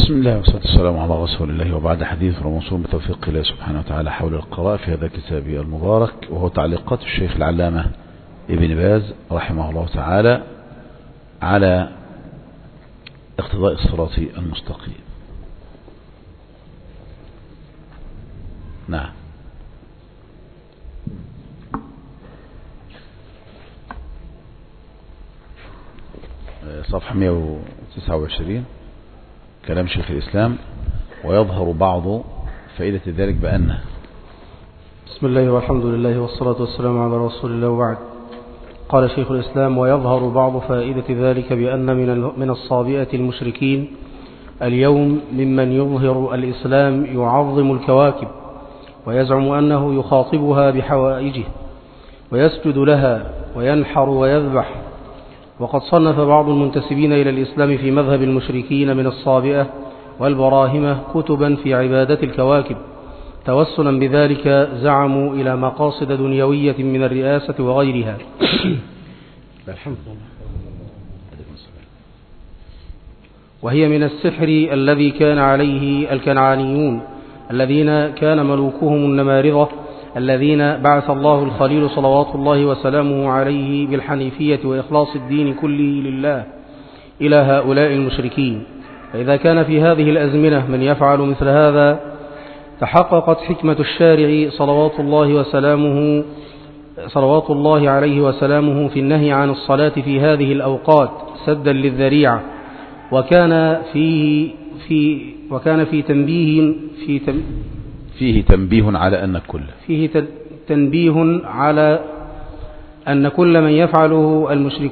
بسم الله والصلاة والسلام على رسول الله، وبعد حديث وموصول بتوفيق الله سبحانه وتعالى حول القراءة في هذا الكتاب المبارك، وهو تعليقات الشيخ العلامة ابن باز رحمه الله تعالى على اقتضاء الصراط المستقيم. نعم. صفحة 129 كلام شيخ الإسلام: ويظهر بعض فائدة ذلك بأنه. بسم الله والحمد لله والصلاة والسلام على رسول الله، وبعد. قال شيخ الإسلام: ويظهر بعض فائدة ذلك بأن من الصابئة المشركين اليوم ممن يظهر الإسلام يعظم الكواكب ويزعم أنه يخاطبها بحوائجه ويسجد لها وينحر ويذبح. وقد صنف بعض المنتسبين إلى الإسلام في مذهب المشركين من الصابئة والبراهمة كتبا في عبادة الكواكب، توسلا بذلك زعموا إلى مقاصد دنيوية من الرئاسة وغيرها. وهي من السحر الذي كان عليه الكنعانيون الذين كان ملوكهم النمارضة، الذين بعث الله الخليل صلوات الله وسلامه عليه بالحنيفية وإخلاص الدين كله لله إلى هؤلاء المشركين. فإذا كان في هذه الأزمنة من يفعل مثل هذا، تحققت حكمة الشارع صلوات الله عليه وسلامه في النهي عن الصلاة في هذه الأوقات سدا للذريعة. وكان فيه تنبيه على أن كل ما يفعله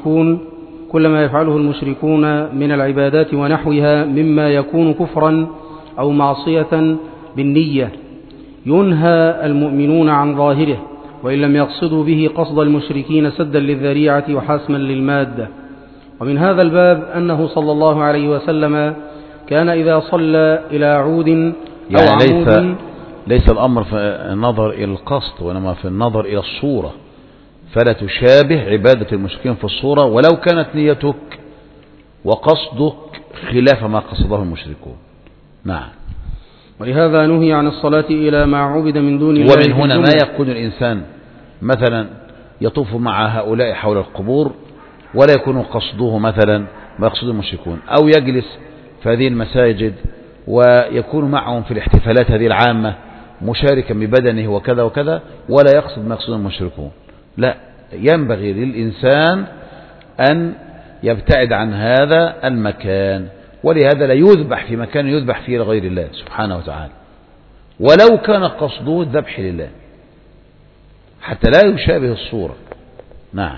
المشركون من العبادات ونحوها مما يكون كفرا أو معصية بالنية ينهى المؤمنون عن ظاهره، وإن لم يقصدوا به قصد المشركين سدا للذريعة وحاسما للمادة. ومن هذا الباب أنه صلى الله عليه وسلم كان إذا صلى إلى عود أو عمود، ليس الأمر في النظر إلى القصد، وإنما في النظر إلى الصورة، فلا تشابه عبادة المشركين في الصورة ولو كانت نيتك وقصدك خلاف ما قصده المشركون. نعم. ولهذا نهي عن الصلاة إلى ما عبد من دون الله. ومن هنا ما يكون الإنسان مثلا يطوف مع هؤلاء حول القبور ولا يكون قصده مثلا ما يقصده المشركون، أو يجلس في هذه المساجد ويكون معهم في الاحتفالات هذه العامة مشاركا ببدنه وكذا وكذا، ولا يقصد ما يقصده المشركون. لا، ينبغي للإنسان أن يبتعد عن هذا المكان، ولهذا لا يذبح في مكان يذبح فيه لغير الله سبحانه وتعالى، ولو كان قصده الذبح لله، حتى لا يشابه الصورة. نعم.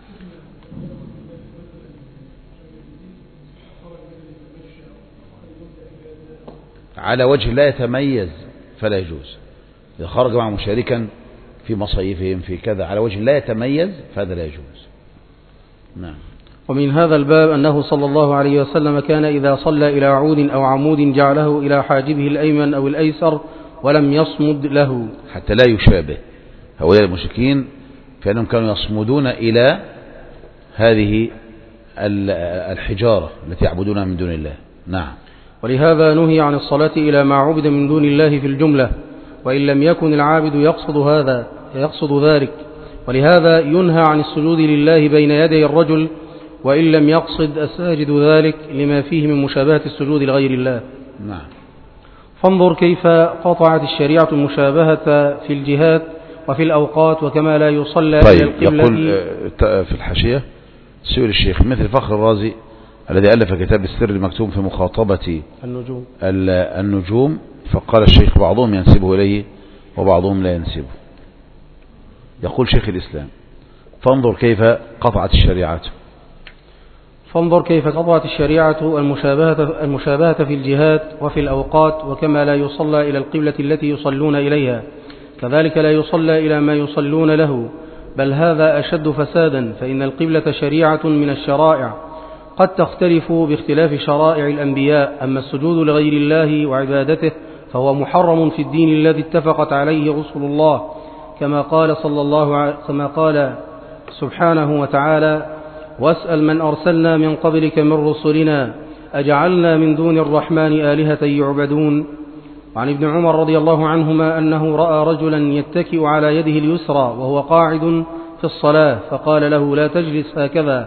على وجه لا يتميز فلا يجوز. إذا خرج مع مشاركا في مصايفهم في كذا على وجه لا يتميز فهذا لا يجوز. نعم. ومن هذا الباب أنه صلى الله عليه وسلم كان إذا صلى إلى عود أو عمود جعله إلى حاجبه الأيمن أو الأيسر ولم يصمد له، حتى لا يشابه هؤلاء المشركين، فإنهم كانوا يصمدون إلى هذه الحجارة التي يعبدونها من دون الله. نعم. ولهذا نهي عن الصلاة إلى ما عبد من دون الله في الجملة، وإن لم يكن العابد يقصد ذلك. ولهذا ينهى عن السجود لله بين يدي الرجل وإن لم يقصد الساجد ذلك، لما فيه من مشابهة السجود لغير الله. نعم. فانظر كيف قطعت الشريعة المشابهة في الجهات وفي الأوقات، وكما لا يصلى إلى القبلة. يقول في الحاشية سئل الشيخ مثل فخر الرازي الذي ألف كتاب السر المكتوم في مخاطبة النجوم، فقال الشيخ بعضهم ينسبه إليه وبعضهم لا ينسبه. يقول شيخ الإسلام: فانظر كيف قطعت الشريعة المشابهة في الجهات وفي الأوقات، وكما لا يصلى إلى القبلة التي يصلون إليها كذلك لا يصلى إلى ما يصلون له، بل هذا أشد فسادا، فإن القبلة شريعة من الشرائع قد تختلف باختلاف شرائع الأنبياء. أما السجود لغير الله وعبادته فهو محرم في الدين الذي اتفقت عليه رسل الله، كما قال سبحانه وتعالى: واسأل من أرسلنا من قبلك من رسلنا أجعلنا من دون الرحمن آلهة يعبدون. وعن ابن عمر رضي الله عنهما أنه رأى رجلا يتكئ على يده اليسرى وهو قاعد في الصلاة، فقال له: لا تجلس هكذا،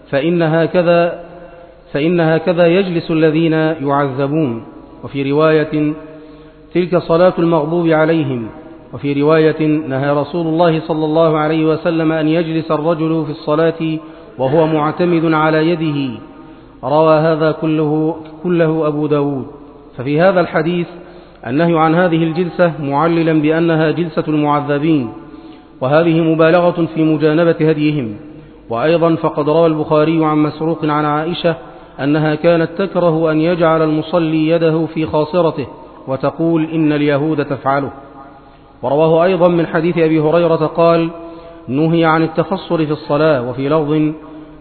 فإن هكذا يجلس الذين يعذبون. وفي رواية: تلك صلاة المغضوب عليهم. وفي رواية: نهى رسول الله صلى الله عليه وسلم أن يجلس الرجل في الصلاة وهو معتمد على يده. روى هذا كله أبو داود. ففي هذا الحديث النهي عن هذه الجلسة معللا بأنها جلسة المعذبين، وهذه مبالغة في مجانبة هديهم. وأيضا فقد روى البخاري عن مسروق عن عائشة أنها كانت تكره أن يجعل المصلي يده في خاصرته وتقول: إن اليهود تفعله. ورواه أيضا من حديث أبي هريرة قال: نهي عن التخصر في الصلاة. وفي لفظ: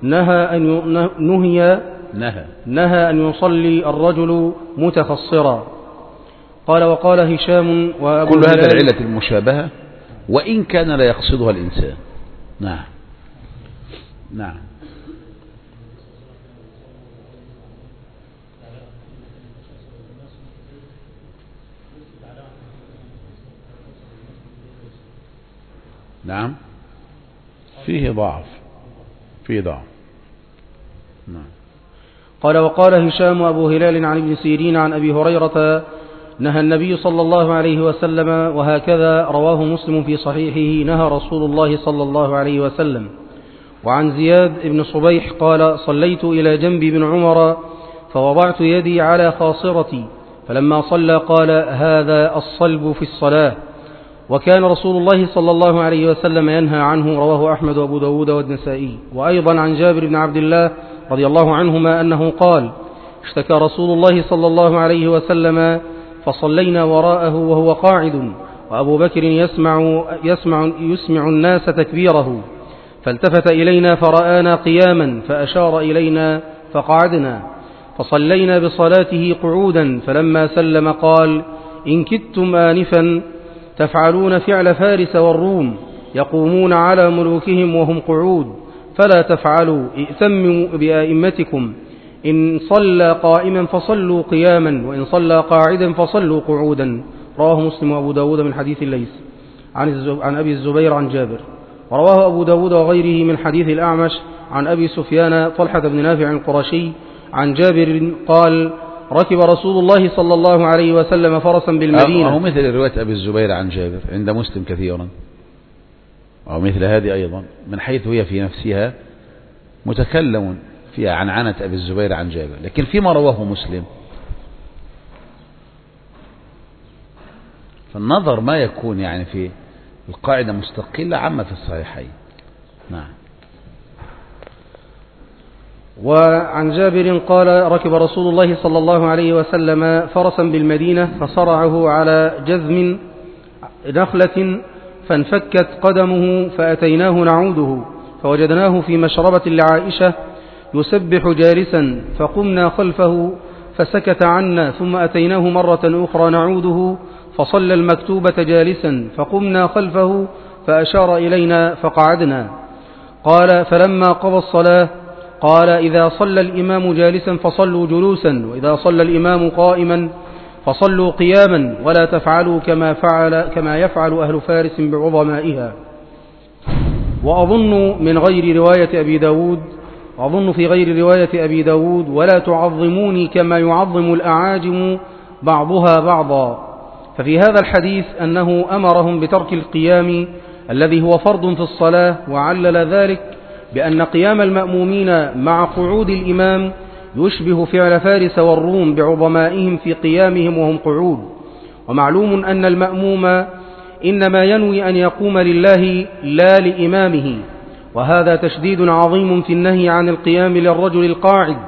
نهى أن يصلي الرجل متخصرا. قال: وقال هشام وأبو كل هذا العلة المشابهة، وإن كان لا يقصدها الإنسان. نعم نعم. نعم فيه ضعف. نعم. قال: وقال هشام وأبو هلال عن ابن سيرين عن أبي هريرة: نهى النبي صلى الله عليه وسلم. وهكذا رواه مسلم في صحيحه: نهى رسول الله صلى الله عليه وسلم. وعن زياد بن صبيح قال: صليت إلى جنب بن عمر فوضعت يدي على خاصرتي، فلما صلى قال: هذا الصلب في الصلاة. وكان رسول الله صلى الله عليه وسلم ينهى عنه. رواه أحمد وأبو داود والنسائي. وأيضا عن جابر بن عبد الله رضي الله عنهما أنه قال: اشتكى رسول الله صلى الله عليه وسلم فصلينا وراءه وهو قاعد، وأبو بكر يسمع الناس تكبيره، فالتفت إلينا فرآنا قياما فأشار إلينا فقعدنا، فصلينا بصلاته قعودا، فلما سلم قال: إن كدتم آنفا تفعلون فعل فارس والروم يقومون على ملوكهم وهم قعود، فلا تفعلوا، ائتموا بأئمتكم، إن صلى قائما فصلوا قياما، وإن صلى قاعدا فصلوا قعودا. رواه مسلم وأبو داود من حديث الليث عن أبي الزبير عن جابر. ورواه أبو داود وغيره من حديث الأعمش عن أبي سفيان طلحة بن نافع القرشي عن جابر قال: ركب رسول الله صلى الله عليه وسلم فرسا بالمدينة. أو مثل رواية أبي الزبير عن جابر عند مسلم كثيرا، أو مثل هذه أيضا، من حيث هي في نفسها متكلم فيها عن عنة أبي الزبير عن جابر، لكن فيما رواه مسلم فالنظر ما يكون يعني في القاعدة مستقلة عما في الصحيحين. نعم. وعن جابر قال: ركب رسول الله صلى الله عليه وسلم فرسا بالمدينة فصرعه على جذم نخلة فانفكت قدمه، فأتيناه نعوده فوجدناه في مشربة لعائشة يسبح جالسا، فقمنا خلفه فسكت عنا، ثم أتيناه مرة أخرى نعوده فصلى المكتوبة جالسا، فقمنا خلفه فأشار إلينا فقعدنا. قال: فلما قضى الصلاة قال: إذا صلى الإمام جالسا فصلوا جلوسا، وإذا صلى الإمام قائما فصلوا قياما، ولا تفعلوا كما يفعل أهل فارس بعظمائها. وأظن في غير رواية أبي داود: ولا تعظموني كما يعظم الأعاجم بعضها بعضا. ففي هذا الحديث أنه أمرهم بترك القيام الذي هو فرض في الصلاة، وعلل ذلك بأن قيام المأمومين مع قعود الإمام يشبه فعل فارس والروم بعظمائهم في قيامهم وهم قعود. ومعلوم أن المأموم إنما ينوي أن يقوم لله لا لإمامه، وهذا تشديد عظيم في النهي عن القيام للرجل القاعد،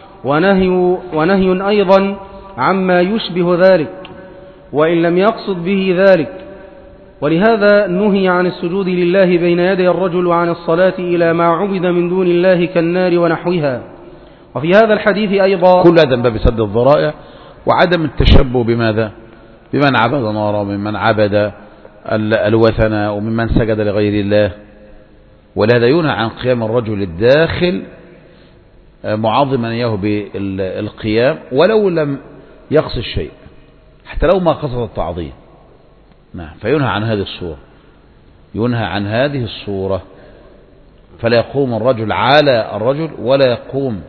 ونهي أيضا عما يشبه ذلك وإن لم يقصد به ذلك. ولهذا نهي عن السجود لله بين يدي الرجل وعن الصلاة إلى ما عبد من دون الله كالنار ونحوها. وفي هذا الحديث أيضا كل هذا من باب سد الذرائع وعدم التشبه بماذا؟ بمن عبد نارا، وممن عبد الوثن، وممن سجد لغير الله. ولهذا ينهى عن قيام الرجل الداخل معظما إياه بالقيام ولو لم يقصد الشيء، حتى لو ما قصد التعظيم. نعم. فينهى عن هذه الصورة، ينهى عن هذه الصورة. فلا يقوم الرجل على الرجل ولا يقوم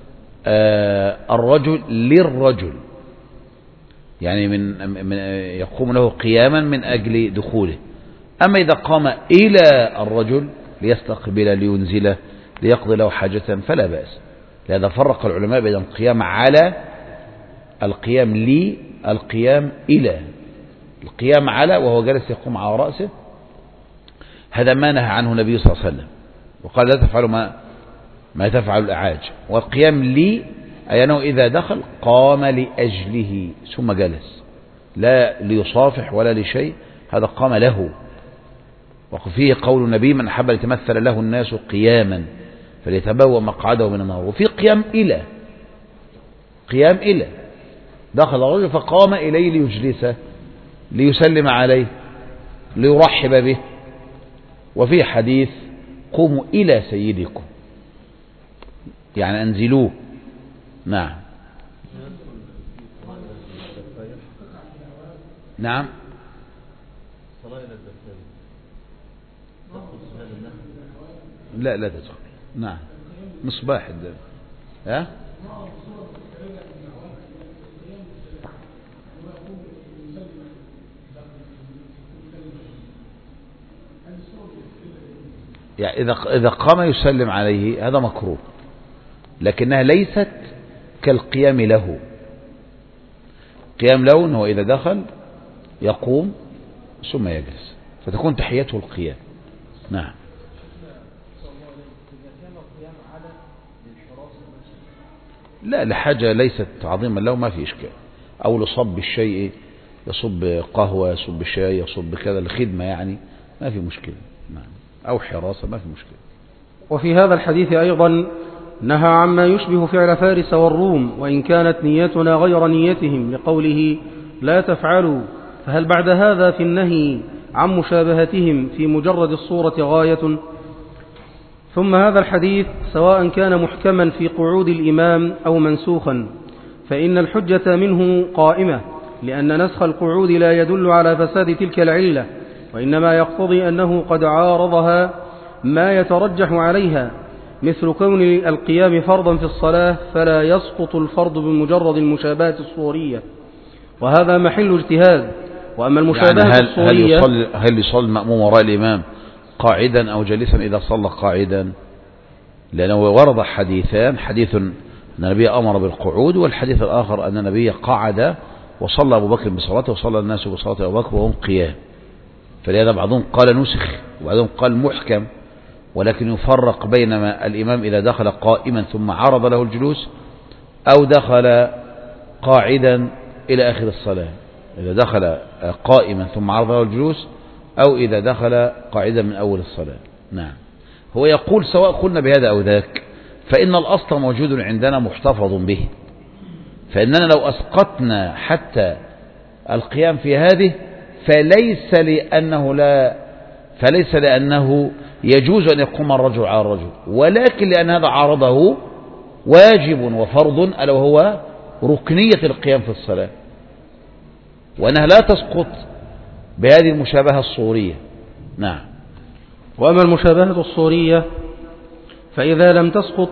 الرجل للرجل، يعني من يقوم له قياما من أجل دخوله. أما إذا قام إلى الرجل ليستقبل لينزله ليقضي له حاجة فلا بأس. لهذا فرق العلماء بين القيام على، القيام لي، القيام إلى. القيام على وهو جالس يقوم على رأسه، هذا ما نهى عنه النبي صلى الله عليه وسلم وقال لا تفعلوا ما تفعل الأعاج. والقيام لي أي أنه إذا دخل قام لأجله ثم جلس، لا ليصافح ولا لشيء، هذا قام له. وفيه قول النبي من أحب يتمثل له الناس قياما فليتبوأ مقعده من النار. وفي قيام إلى، قيام إلى، دخل الرجل فقام إليه ليجلسه ليسلم عليه ليرحب به. وفي حديث قوموا إلى سيدكم، يعني أنزلوه. نعم. نعم. لا لا تدخل. نعم. مصباح الدم. ها؟ يعني إذا قام يسلم عليه هذا مكروه، لكنها ليست كالقيام له. قيام له أنه إذا دخل يقوم ثم يجلس، فتكون تحيته القيام. نعم. لا، لحاجة ليست عظيما له ما في إشكال، أو لصب الشيء، يصب قهوة، يصب شاي، يصب كذا الخدمة، يعني ما في مشكلة. نعم. أو حراسة ما في مشكلة. وفي هذا الحديث أيضا نهى عما يشبه فعل فارس والروم وإن كانت نيتنا غير نيتهم، لقوله لا تفعلوا. فهل بعد هذا في النهي عن مشابهتهم في مجرد الصورة غاية؟ ثم هذا الحديث سواء كان محكما في قعود الإمام أو منسوخا فإن الحجة منه قائمة، لأن نسخ القعود لا يدل على فساد تلك العلة، وإنما يقتضي أنه قد عارضها ما يترجح عليها، مثل كون القيام فرضا في الصلاة فلا يسقط الفرض بمجرد المشابهة الصورية، وهذا محل اجتهاد. وأما المشابهة يعني الصورية هل يصلي المأموم وراء الإمام قاعدا أو جالسا إذا صلى قاعدا؟ لأنه ورد حديثان، حديث أن النبي أمر بالقعود، والحديث الآخر أن النبي قعد وصلى أبو بكر بصلاته وصلى الناس بصلاة أبو بكر وهم قيام. فلهذا بعضهم قال نسخ وبعضهم قال محكم، ولكن يفرق بينما الإمام إذا دخل قائما ثم عرض له الجلوس، أو دخل قاعدا إلى آخر الصلاة. إذا دخل قائما ثم عرض له الجلوس، أو إذا دخل قاعدا من أول الصلاة. نعم. هو يقول سواء قلنا بهذا أو ذاك فإن الأصل موجود عندنا محتفظ به، فإننا لو أسقطنا حتى القيام في هذه فليس لأنه يجوز أن يقوم الرجل على الرجل، ولكن لأن هذا عارضه واجب وفرض، ألا وهو ركنية القيام في الصلاة، وأنها لا تسقط بهذه المشابهة الصورية. نعم. وأما المشابهة الصورية فإذا لم تسقط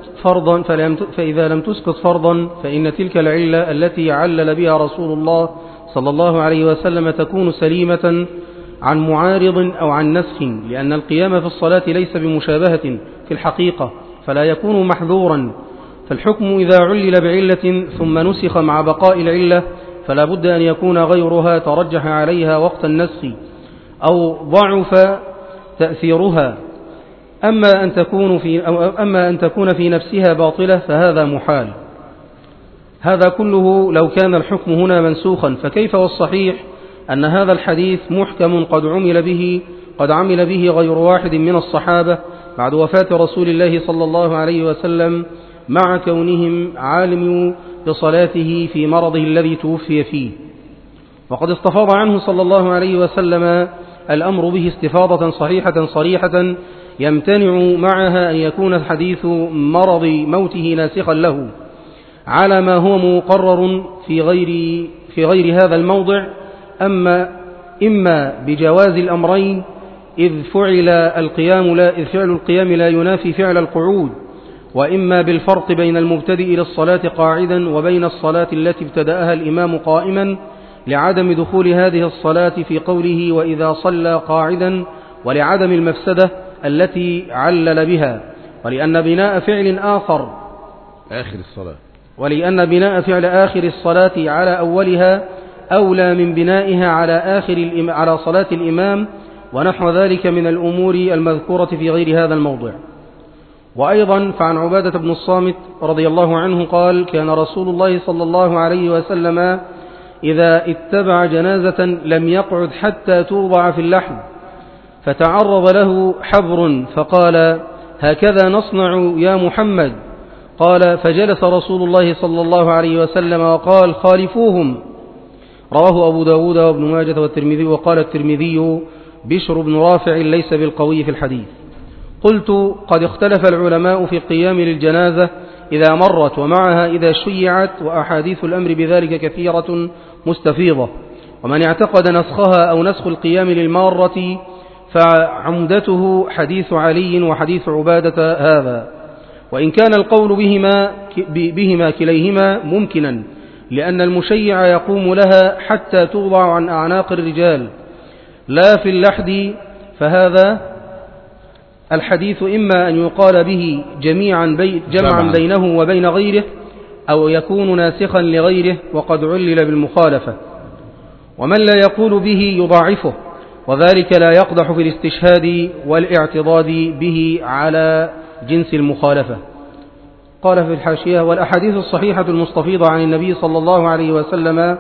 فرضا فإن تلك العلة التي علل بها رسول الله صلى الله عليه وسلم تكون سليمة عن معارض أو عن نسخ، لأن القيام في الصلاة ليس بمشابهة في الحقيقة فلا يكون محذورا. فالحكم إذا علل بعلة ثم نسخ مع بقاء العلة فلا بد أن يكون غيرها ترجح عليها وقت النسخ أو ضعف تأثيرها. أما أن تكون في نفسها باطلة فهذا محال. هذا كله لو كان الحكم هنا منسوخا، فكيف والصحيح أن هذا الحديث محكم قد عمل به غير واحد من الصحابة بعد وفاة رسول الله صلى الله عليه وسلم، مع كونهم عالموا بصلاته في مرضه الذي توفي فيه. وقد استفاض عنه صلى الله عليه وسلم الأمر به استفاضة صريحة يمتنع معها أن يكون حديث مرض موته ناسخا له على ما هو مقرر في غير هذا الموضع، إما بجواز الأمرين إذ فعل القيام لا ينافي فعل القعود، وإما بالفرق بين المبتدئ إلى الصلاة قاعدا وبين الصلاة التي ابتدأها الإمام قائما لعدم دخول هذه الصلاة في قوله وإذا صلى قاعدا، ولعدم المفسدة التي علل بها، ولأن بناء فعل آخر الصلاة على أولها أولى من بنائها على صلاة الإمام، ونحو ذلك من الأمور المذكورة في غير هذا الموضع. وأيضا فعن عبادة بن الصامت رضي الله عنه قال: كان رسول الله صلى الله عليه وسلم إذا اتبع جنازة لم يقعد حتى توضع في اللحد، فتعرض له حبر فقال: هكذا نصنع يا محمد. قال: فجلس رسول الله صلى الله عليه وسلم وقال: خالفوهم. رواه أبو داود وابن ماجة والترمذي. وقال الترمذي: بشر بن رافع ليس بالقوي في الحديث. قلت: قد اختلف العلماء في القيام للجنازة إذا مرت ومعها إذا شيعت، وأحاديث الأمر بذلك كثيرة مستفيضة، ومن اعتقد نسخها أو نسخ القيام للمارة فعمدته حديث علي وحديث عبادة هذا، وإن كان القول بهما كليهما ممكنا، لأن المشيع يقوم لها حتى توضع عن أعناق الرجال لا في اللحد، فهذا الحديث إما أن يقال به جمعا بينه وبين غيره، أو يكون ناسخا لغيره وقد علل بالمخالفة، ومن لا يقول به يضاعفه، وذلك لا يقدح في الاستشهاد والاعتضاد به على جنس المخالفة. قال في الحاشية: والأحاديث الصحيحة المستفيضة عن النبي صلى الله عليه وسلم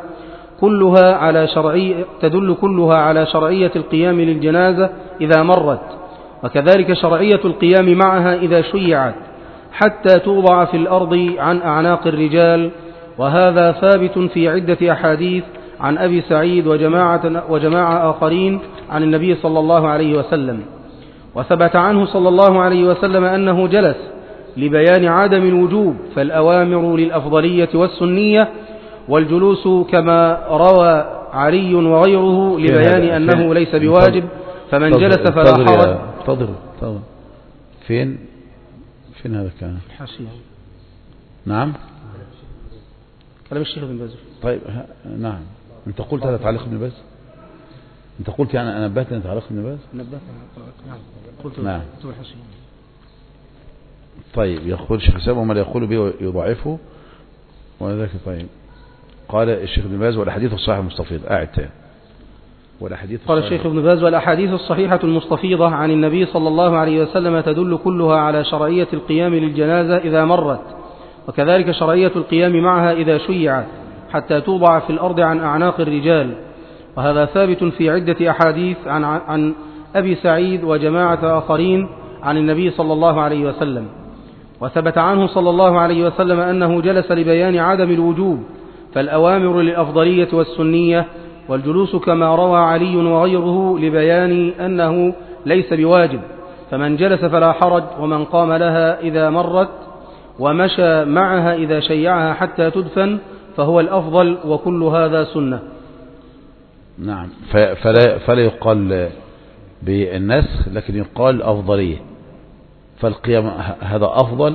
تدل كلها على شرعية القيام للجنازة إذا مرت، وكذلك شرعية القيام معها إذا شيعت حتى توضع في الأرض عن أعناق الرجال، وهذا ثابت في عدة أحاديث عن أبي سعيد وجماعة آخرين عن النبي صلى الله عليه وسلم. وثبت عنه صلى الله عليه وسلم أنه جلس لبيان عدم الوجوب، فالأوامر للأفضلية والسنية، والجلوس كما روى علي وغيره لبيان أنه ليس بواجب، فمن جلس فلا حرج. تفضل. فين هذا كان؟ الحاشية. نعم، كلام الشيخ ابن باز. طيب نعم، أنت قلت هذا تعليق ابن باز؟ أنت قلت يعني أنا نبهت أن تعليق ابن باز؟ نبهت، نعم، قلت نعم. الحاشية. طيب، يقول الشيخ حسام وما لا يقول به يضعفه وذلك. طيب، قال الشيخ ابن باز: والأحاديث الصحيحة المستفيضة. تاني. قال الشيخ ابن باز: والأحاديث الصحيحة المستفيضة عن النبي صلى الله عليه وسلم تدل كلها على شرعية القيام للجنازة إذا مرت، وكذلك شرعية القيام معها إذا شيعت حتى توضع في الأرض عن أعناق الرجال، وهذا ثابت في عدة أحاديث عن أبي سعيد وجماعة آخرين عن النبي صلى الله عليه وسلم. وثبت عنه صلى الله عليه وسلم أنه جلس لبيان عدم الوجوب، فالأوامر للأفضلية والسنية، والجلوس كما روى علي وغيره لبيان أنه ليس بواجب، فمن جلس فلا حرج، ومن قام لها إذا مرت ومشى معها إذا شيعها حتى تدفن فهو الأفضل، وكل هذا سنة. نعم، فلا يقال بالنسخ، لكن يقال أفضلية، فالقيام هذا أفضل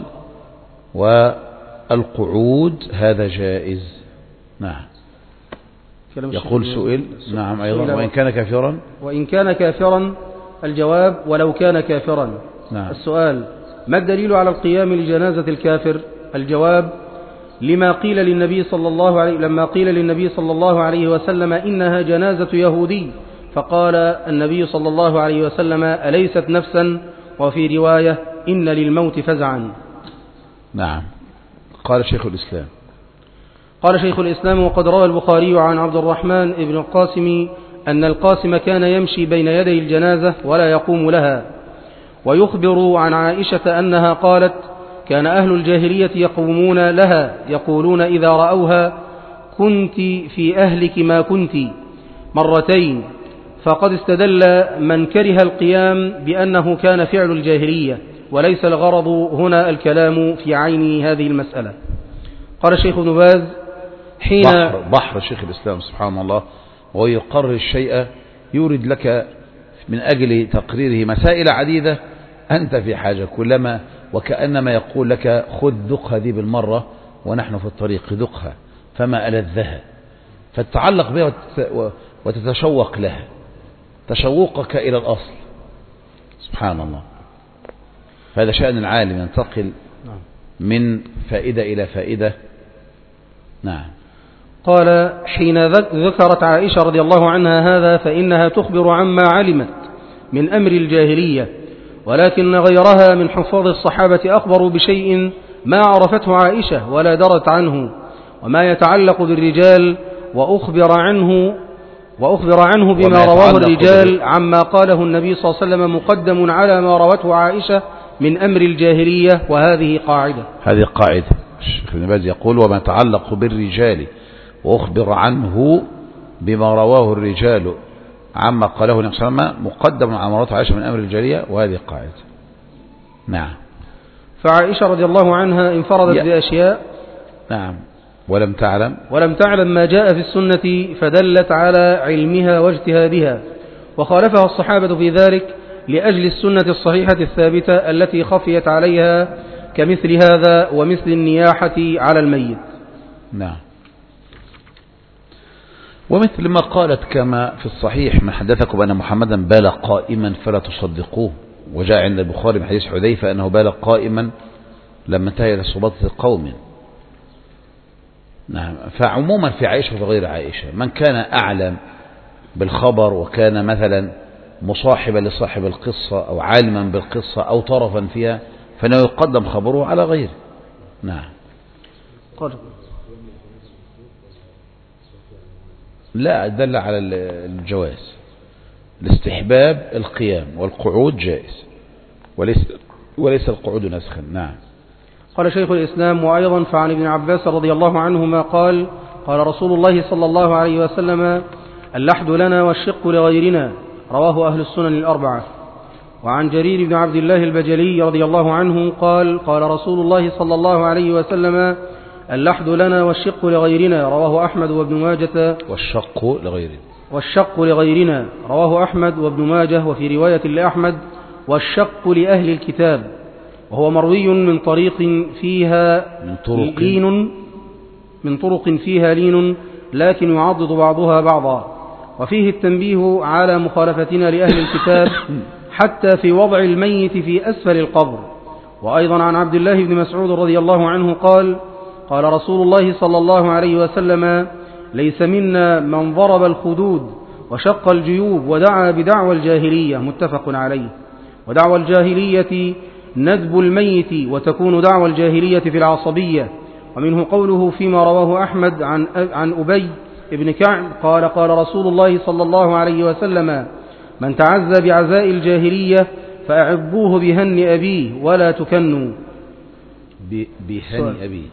والقعود هذا جائز. نعم. يقول سئل. نعم أيضا: وإن كان كافرا الجواب: ولو كان كافرا. نعم. السؤال: ما الدليل على القيام لجنازة الكافر؟ الجواب: لما قيل للنبي صلى الله عليه وسلم إنها جنازة يهودي، فقال النبي صلى الله عليه وسلم: أليست نفسا؟ وفي رواية: إن للموت فزعا. نعم. قال شيخ الإسلام: وقد روى البخاري عن عبد الرحمن بن القاسم أن القاسم كان يمشي بين يدي الجنازة ولا يقوم لها، ويخبر عن عائشة أنها قالت: كان أهل الجاهلية يقومون لها يقولون إذا رأوها: كنت في أهلك ما كنت، مرتين، فقد استدل من كره القيام بأنه كان فعل الجاهلية، وليس الغرض هنا الكلام في عين هذه المسألة. قال الشيخ ابن باز حين بحر شيخ الإسلام سبحان الله، ويقرر الشيء يورد لك من أجل تقريره مسائل عديدة أنت في حاجة، كلما وكأنما يقول لك خذ ذقها دي بالمرة ونحن في الطريق ذقها فما ألذها، فتتعلق بها وتتشوق لها تشوقك إلى الأصل. سبحان الله، هذا شأن العالم ينتقل من فائدة إلى فائدة. نعم. قال حين ذكرت عائشة رضي الله عنها هذا فإنها تخبر عما علمت من أمر الجاهلية، ولكن غيرها من حفاظ الصحابة أخبروا بشيء ما عرفته عائشة ولا درت عنه، وما يتعلق بالرجال وأخبر عنه بما رواه الرجال عما قاله النبي صلى الله عليه وسلم مقدم على ما روته عائشة من أمر الجاهلية، وهذه قاعدة. هذه قاعدة الشيخ ابن باز يقول وما يتعلق بالرجال وأخبر عنه بما رواه الرجال عما قاله النبي صلى الله عليه وسلم مقدم على ما روته عائشة من أمر الجاهلية، وهذه قاعدة. نعم. فعائشة رضي الله عنها انفردت بأشياء نعم ولم تعلم ما جاء في السنة فدلت على علمها واجتهادها، وخالفها الصحابة في ذلك لأجل السنة الصحيحة الثابتة التي خفيت عليها كمثل هذا ومثل النياحة على الميت. نعم. ومثل ما قالت كما في الصحيح من حدثكم أن محمدا بال قائما فلا تصدقوه، وجاء عند البخاري من حديث حذيفة أنه بال قائما لما انتهى إلى سباطة قوم. نعم. فعموما في عائشة وغير عائشة من كان أعلم بالخبر وكان مثلا مصاحبا لصاحب القصة أو عالما بالقصة أو طرفا فيها فإنه يقدم خبره على غيره. نعم. لا دل على الجواز، الاستحباب القيام والقعود جائز وليس القعود نسخا. نعم. قال شيخ الإسلام وأيضا فعن ابن عباس رضي الله عنهما قال قال رسول الله صلى الله عليه وسلم اللحد لنا والشق لغيرنا، رواه أهل السنن الأربعة. وعن جرير بن عبد الله البجلي رضي الله عنه قال قال رسول الله صلى الله عليه وسلم اللحد لنا والشق لغيرنا، رواه أحمد وابن ماجة. والشق لغيرنا رواه أحمد وابن ماجه، وفي رواية لأحمد والشق لأهل الكتاب، وهو مروي من طرق فيها لين لكن يعضد بعضها بعضا، وفيه التنبيه على مخالفتنا لأهل الكتاب حتى في وضع الميت في أسفل القبر. وأيضا عن عبد الله بن مسعود رضي الله عنه قال قال رسول الله صلى الله عليه وسلم ليس منا من ضرب الخدود وشق الجيوب ودعا بدعوى الجاهلية، متفق عليه. ودعوى الجاهلية ندب الميت، وتكون دعوى الجاهلية في العصبية. ومنه قوله فيما رواه أحمد عن أبي بن كعب قال قال رسول الله صلى الله عليه وسلم من تعزى بعزاء الجاهلية فأعبوه بهن أبيه ولا تكنوا. بهن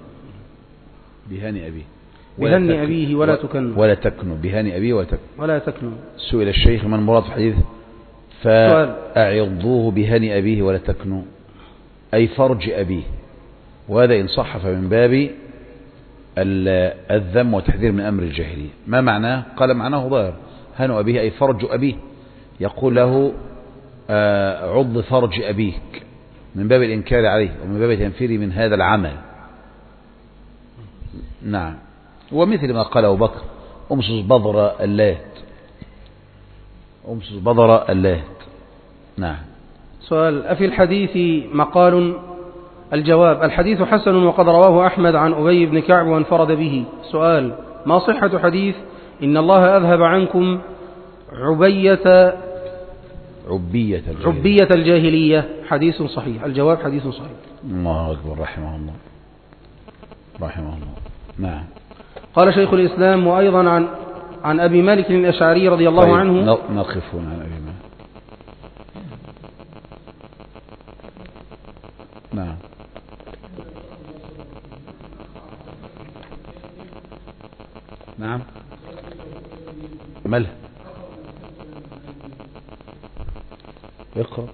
أبيه ولا تكنوا ولا تكنوا بهن أبيه ولا تكنوا. سئل الشيخ من مراد في الحديث فأعضوه بهن أبيه ولا تكنوا أي فرج أبيه، وهذا إن صح فمن باب الذم وتحذير من أمر الجاهلية. ما معناه؟ قال معناه ظاهر هن أبيه أي فرج أبيه، يقول له عض فرج أبيك من باب الإنكار عليه ومن باب تنفيره من هذا العمل. نعم. ومثل ما قال أبو بكر أمسس بضر اللات. نعم. سؤال أفي الحديث مقال؟ الجواب الحديث حسن وقد رواه أحمد عن أبي بن كعب وانفرد به. سؤال ما صحة حديث إن الله أذهب عنكم عبية الجاهلية؟ حديث صحيح. الجواب حديث صحيح. الله أكبر رحمه الله. نعم. قال شيخ الإسلام وأيضا عن أبي مالك الأشعري رضي الله عنه. نقف عن أبي مالك. نعم. نعم. ماله؟ اقرأ.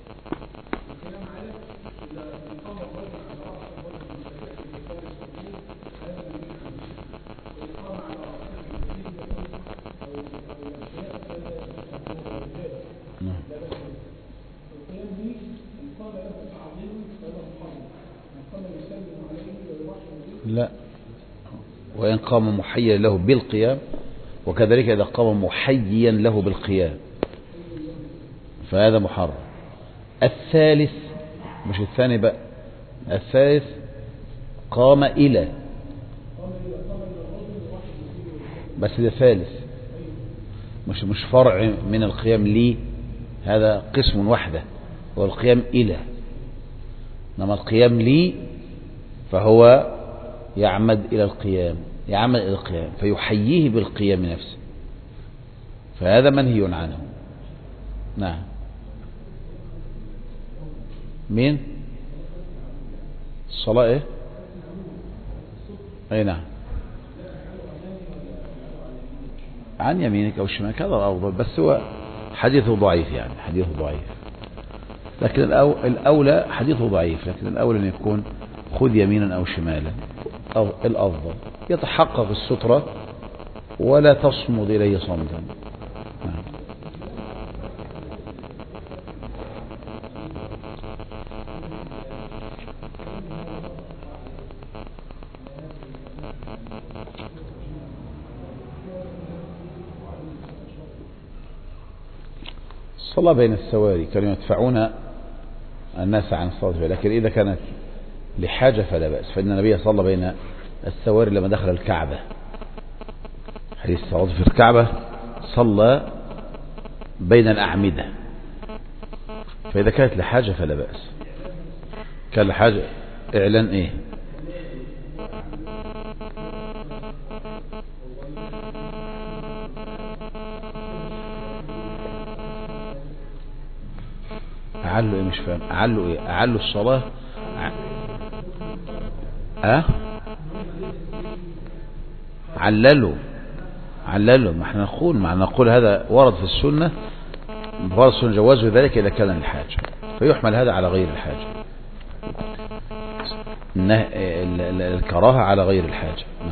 لا، وإن قام محيا له بالقيام، وكذلك إذا قام محيا له بالقيام فهذا محرم. الثالث، مش الثاني بقى، الثالث قام إلى، بس ده ثالث، مش فرع من القيام لي، هذا قسم وحده هو القيام إلى. إنما القيام لي فهو يعمد إلى القيام، يعمد إلى القيام فيحييه بالقيام نفسه، فهذا منهي عنه. نعم. مين؟ الصلاة ايه؟ اي نعم، عن يمينك او شمالك، هذا الافضل، بس هو حديثه ضعيف، يعني حديثه ضعيف، لكن الاولى حديثه ضعيف، لكن الاولى ان يكون خذ يمينا او شمالا، أو الافضل يتحقق السترة ولا تصمد اليه صمتا. نعم. الصلاة بين السواري كانوا يدفعون الناس عن الصلاة، لكن إذا كانت لحاجة فلا بأس، فإن النبي صلى بين السواري لما دخل الكعبة، حديث الصلاة في الكعبة، صلى بين الأعمدة، فإذا كانت لحاجة فلا بأس. كان لحاجة إعلان إيه؟ أعلوا إيه؟ مش فاهم. أعلوا إيه؟ أعلوا الصلاة. عللوا. ما احنا نقول هذا ورد في السنة، ورد السنة جواز ذلك إذا كان الحاجة، فيحمل هذا على غير الحاجة، الكراهة على غير الحاجة.